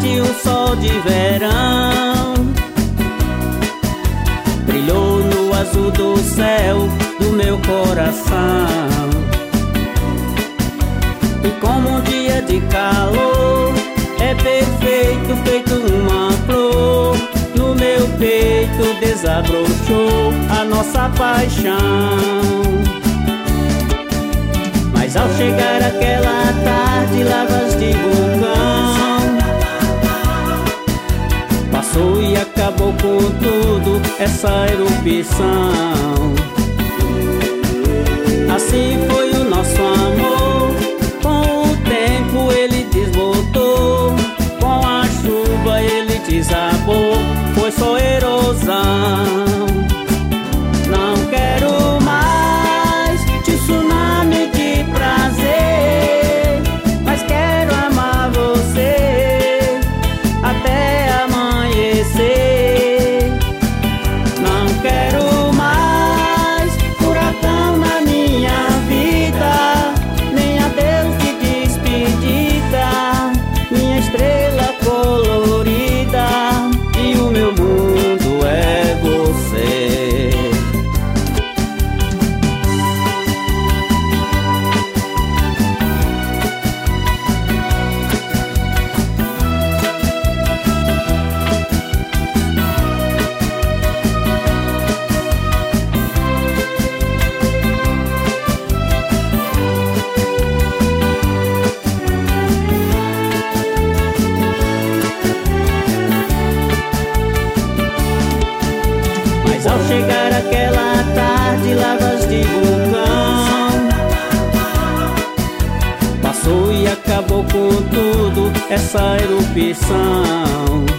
tarde um sol de verão brilhou no azul do céu do meu coração. E como um dia de calor é perfeito, feito uma flor, no meu peito desabrochou a nossa paixão. Mas ao chegar aquela tarde, lavas de vulcão passou e acabou com tudo essa erupção. Assim foi o nosso amor, com o tempo ele desbotou, com a chuva ele desabou, foi só erosão. Não quero mais tsunami de prazer, mas quero amar você até amanhecer. Não quero mais furacão na minha vida, nem adeus de despedida, minha estrela colorida, e o meu mundo é você. Mas ao chegar aquela tarde, lavas de vulcão passou e acabou com tudo essa erupção.